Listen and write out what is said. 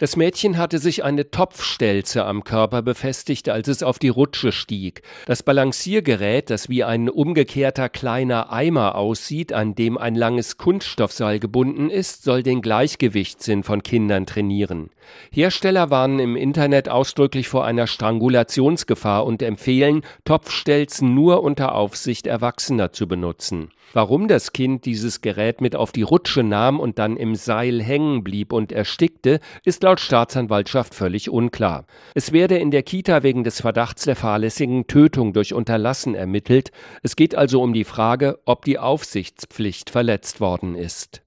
Das Mädchen hatte sich eine Topfstelze am Körper befestigt, als es auf die Rutsche stieg. Das Balanciergerät, das wie ein umgekehrter kleiner Eimer aussieht, an dem ein langes Kunststoffseil gebunden ist, soll den Gleichgewichtssinn von Kindern trainieren. Hersteller warnen im Internet ausdrücklich vor einer Strangulationsgefahr und empfehlen, Topfstelzen nur unter Aufsicht Erwachsener zu benutzen. Warum das Kind dieses Gerät mit auf die Rutsche nahm und dann im Seil hängen blieb und erstickte, ist laut Staatsanwaltschaft völlig unklar. Es werde in der Kita wegen des Verdachts der fahrlässigen Tötung durch Unterlassen ermittelt. Es geht also um die Frage, ob die Aufsichtspflicht verletzt worden ist.